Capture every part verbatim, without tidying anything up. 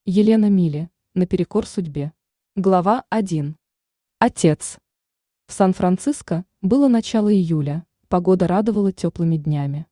Елена Миле. Наперекор судьбе. Глава один. Отец. В Сан-Франциско было начало июля, погода радовала теплыми днями.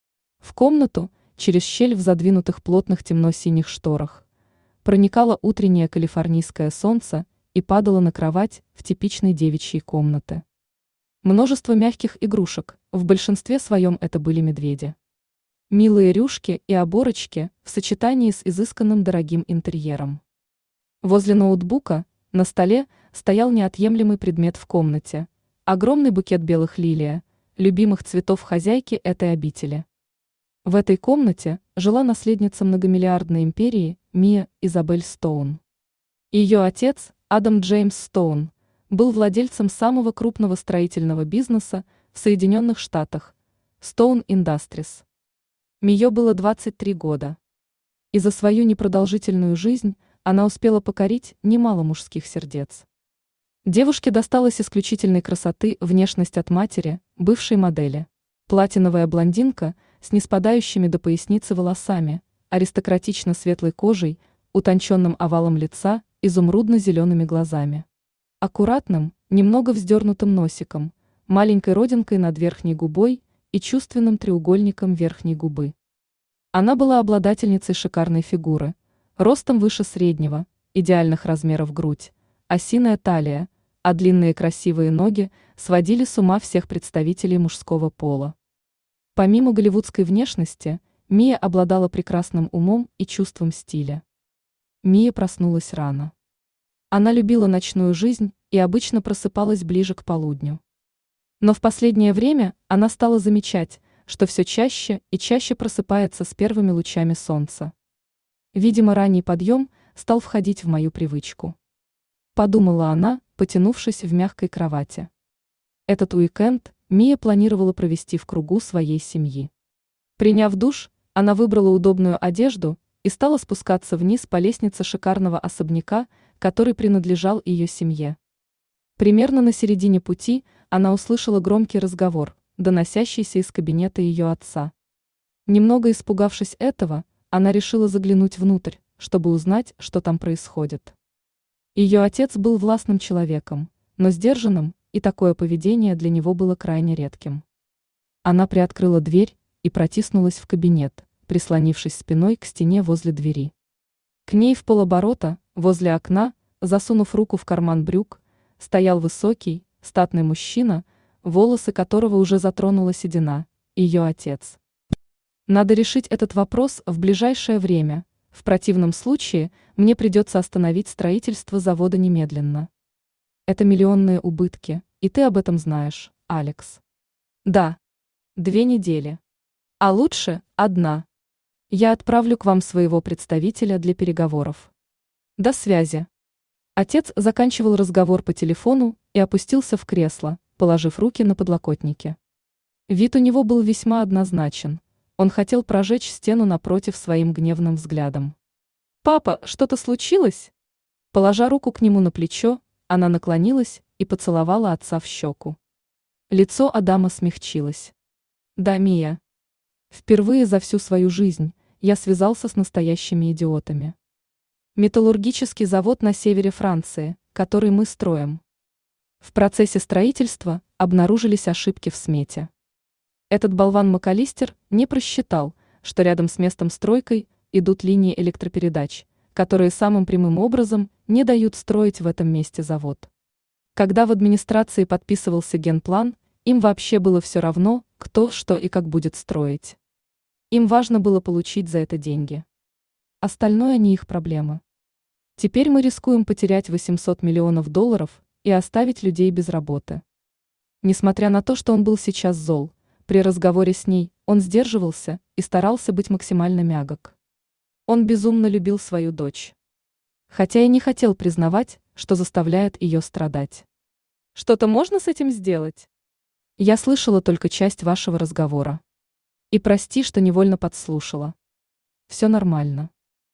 В комнату, через щель в задвинутых плотных темно-синих шторах, проникало утреннее калифорнийское солнце и падало на кровать в типичной девичьей комнаты. Множество мягких игрушек, в большинстве своем это были медведи. Милые рюшки и оборочки в сочетании с изысканным дорогим интерьером. Возле ноутбука на столе стоял неотъемлемый предмет в комнате – огромный букет белых лилия, любимых цветов хозяйки этой обители. В этой комнате жила наследница многомиллиардной империи Мия Изабель Стоун. Ее отец, Адам Джеймс Стоун, был владельцем самого крупного строительного бизнеса в Соединенных Штатах – Stone Industries. Мие было двадцать три года. И за свою непродолжительную жизнь она успела покорить немало мужских сердец. Девушке досталась исключительной красоты внешность от матери, бывшей модели. Платиновая блондинка с неспадающими до поясницы волосами, аристократично светлой кожей, утонченным овалом лица, изумрудно-зелеными глазами. Аккуратным, немного вздернутым носиком, маленькой родинкой над верхней губой и чувственным треугольником верхней губы. Она была обладательницей шикарной фигуры, ростом выше среднего, идеальных размеров грудь, осиная талия, а длинные красивые ноги сводили с ума всех представителей мужского пола. Помимо голливудской внешности, Мия обладала прекрасным умом и чувством стиля. Мия проснулась рано. Она любила ночную жизнь и обычно просыпалась ближе к полудню. Но в последнее время она стала замечать, что все чаще и чаще просыпается с первыми лучами солнца. Видимо, ранний подъем стал входить в мою привычку. Подумала она, потянувшись в мягкой кровати. Этот уикенд Мия планировала провести в кругу своей семьи. Приняв душ, она выбрала удобную одежду и стала спускаться вниз по лестнице шикарного особняка, который принадлежал ее семье. Примерно на середине пути она услышала громкий разговор, доносящийся из кабинета ее отца. Немного испугавшись этого, она решила заглянуть внутрь, чтобы узнать, что там происходит. Ее отец был властным человеком, но сдержанным, и такое поведение для него было крайне редким. Она приоткрыла дверь и протиснулась в кабинет, прислонившись спиной к стене возле двери. К ней в полоборота, возле окна, засунув руку в карман брюк, стоял высокий, статный мужчина, волосы которого уже затронула седина, ее отец. Надо решить этот вопрос в ближайшее время, в противном случае мне придется остановить строительство завода немедленно. Это миллионные убытки, и ты об этом знаешь, Алекс. Да. Две недели. А лучше одна. Я отправлю к вам своего представителя для переговоров. До связи. Отец заканчивал разговор по телефону и опустился в кресло, положив руки на подлокотники. Вид у него был весьма однозначен. Он хотел прожечь стену напротив своим гневным взглядом. «Папа, что-то случилось?» Положа руку к нему на плечо, она наклонилась и поцеловала отца в щеку. Лицо Адама смягчилось. «Да, Мия. Впервые за всю свою жизнь я связался с настоящими идиотами. Металлургический завод на севере Франции, который мы строим. В процессе строительства обнаружились ошибки в смете. Этот болван МакАлистер не просчитал, что рядом с местом стройкой идут линии электропередач, которые самым прямым образом не дают строить в этом месте завод. Когда в администрации подписывался генплан, им вообще было все равно, кто, что и как будет строить. Им важно было получить за это деньги. Остальное не их проблема. Теперь мы рискуем потерять восемьсот миллионов долларов и оставить людей без работы». Несмотря на то, что он был сейчас зол, при разговоре с ней он сдерживался и старался быть максимально мягок. Он безумно любил свою дочь. Хотя и не хотел признавать, что заставляет ее страдать. «Что-то можно с этим сделать?» «Я слышала только часть вашего разговора. И прости, что невольно подслушала. Все нормально.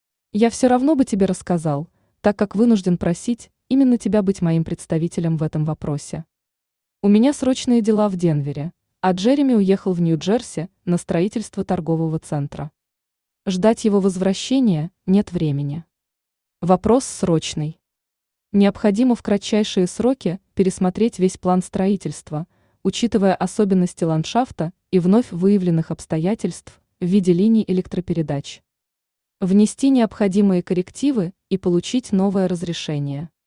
Я все равно бы тебе рассказал, так как вынужден просить именно тебя быть моим представителем в этом вопросе. У меня срочные дела в Денвере, а Джереми уехал в Нью-Джерси на строительство торгового центра. Ждать его возвращения нет времени. Вопрос срочный. Необходимо в кратчайшие сроки пересмотреть весь план строительства, учитывая особенности ландшафта и вновь выявленных обстоятельств в виде линий электропередач. Внести необходимые коррективы и получить новое разрешение.